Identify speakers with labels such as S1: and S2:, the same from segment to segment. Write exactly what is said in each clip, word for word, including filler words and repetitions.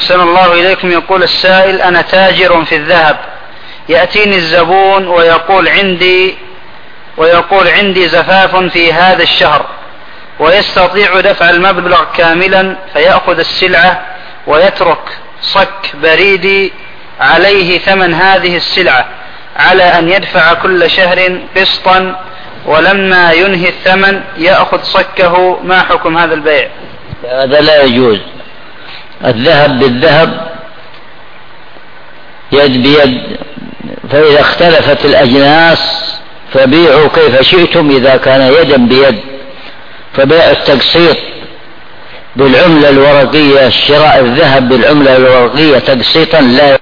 S1: أحسن الله إليكم. يقول السائل: أنا تاجر في الذهب، يأتيني الزبون ويقول عندي ويقول عندي زفاف في هذا الشهر، ويستطيع دفع المبلغ كاملا فيأخذ السلعة ويترك صك بريدي عليه ثمن هذه السلعة على أن يدفع كل شهر قسطا، ولما ينهي الثمن يأخذ صكه. ما حكم هذا البيع؟
S2: هذا لا يجوز. الذهب بالذهب يد بيد، فإذا اختلفت الأجناس فبيعوا كيف شئتم إذا كان يدا بيد. فبيع التقسيط بالعملة الورقية، شراء الذهب بالعملة الورقية تقسيطا لا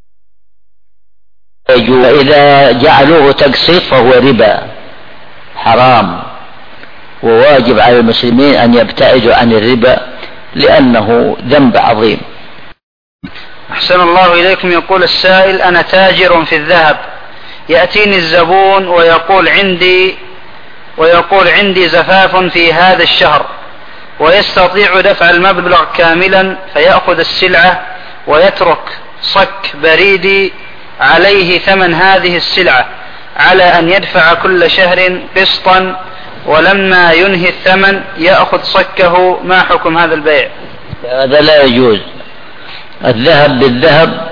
S2: يجوز. إذا جعلوه تقسيط فهو ربا حرام، وواجب على المسلمين أن يبتعدوا عن الربا لأنه ذنب عظيم.
S1: أحسن الله إليكم. يقول السائل: أنا تاجر في الذهب، يأتيني الزبون ويقول عندي ويقول عندي زفاف في هذا الشهر، ويستطيع دفع المبلغ كاملا فيأخذ السلعة ويترك صك بريدي عليه ثمن هذه السلعة على أن يدفع كل شهر قسطا، ولما ينهي الثمن يأخذ صكه. ما حكم هذا البيع؟
S2: هذا لا يجوز. الذهب بالذهب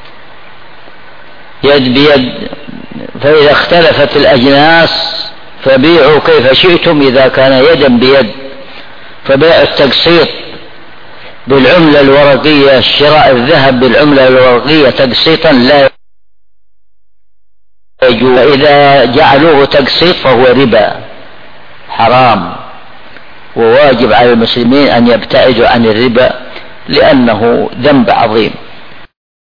S2: يد بيد، فإذا اختلفت الأجناس فبيعوا كيف شئتم إذا كان يدا بيد. فبيع التقسيط بالعملة الورقية، شراء الذهب بالعملة الورقية تقسيطا لا يجوز. إذا جعلوه تقسيط فهو ربا حرام، وواجب على المسلمين أن يبتعدوا عن الربا لأنه ذنب عظيم.